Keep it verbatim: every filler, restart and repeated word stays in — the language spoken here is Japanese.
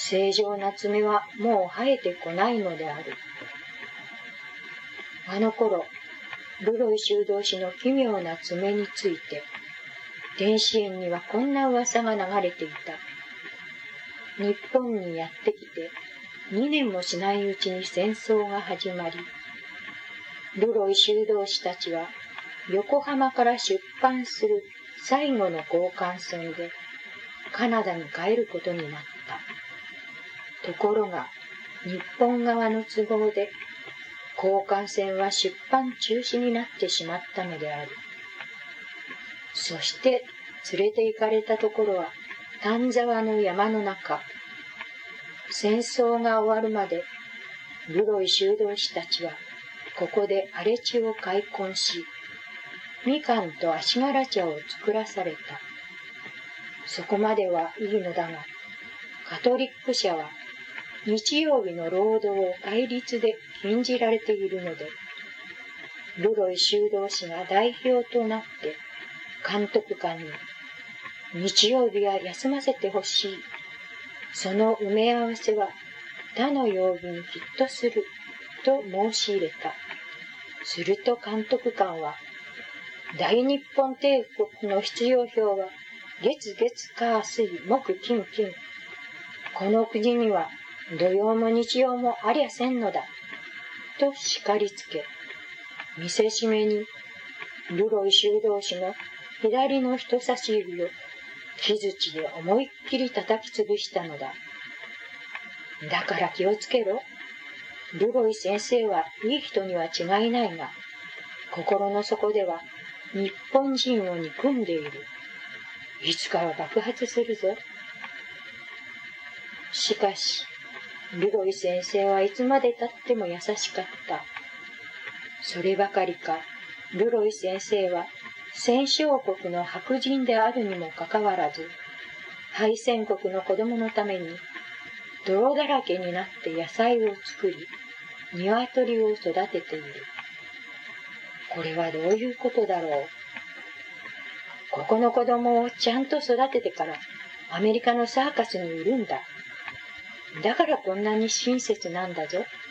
正常な爪はもう生えてこないのである。あの頃、ルロイ修道士の奇妙な爪について、天使園にはこんな噂が流れていた。日本にやってきてにねんもしないうちに戦争が始まり、ルロイ修道士たちは横浜から出版する最後の交換船でカナダに帰ることになった。ところが日本側の都合で交換船は出版中止になってしまったのである。そして連れて行かれたところは丹沢の山の中。戦争が終わるまでルロイ修道士たちはここで荒れ地を開墾し、みかんと足柄茶を作らされた。そこまではいいのだが、カトリック社は日曜日の労働を戒律で禁じられているので、ルロイ修道士が代表となって監督官に日曜日は休ませてほしい。その埋め合わせは他の曜日にヒットすると申し入れた。すると監督官は、大日本帝国の必要表は月月火水木金金。この国には土曜も日曜もありゃせんのだ。と叱りつけ、見せしめにルロイ修道士の左の人差し指を木槌で思いっきり叩きつぶしたのだ。だから気をつけろ。ルロイ先生はいい人には違いないが、心の底では日本人を憎んでいる。いつかは爆発するぞ。しかし、ルロイ先生はいつまでたっても優しかった。そればかりか、ルロイ先生は戦勝国の白人であるにもかかわらず、敗戦国の子供のために泥だらけになって野菜を作り、鶏を育てている。これはどういうことだろう。ここの子供をちゃんと育ててからアメリカのサーカスに売るんだ。だからこんなに親切なんだぞ。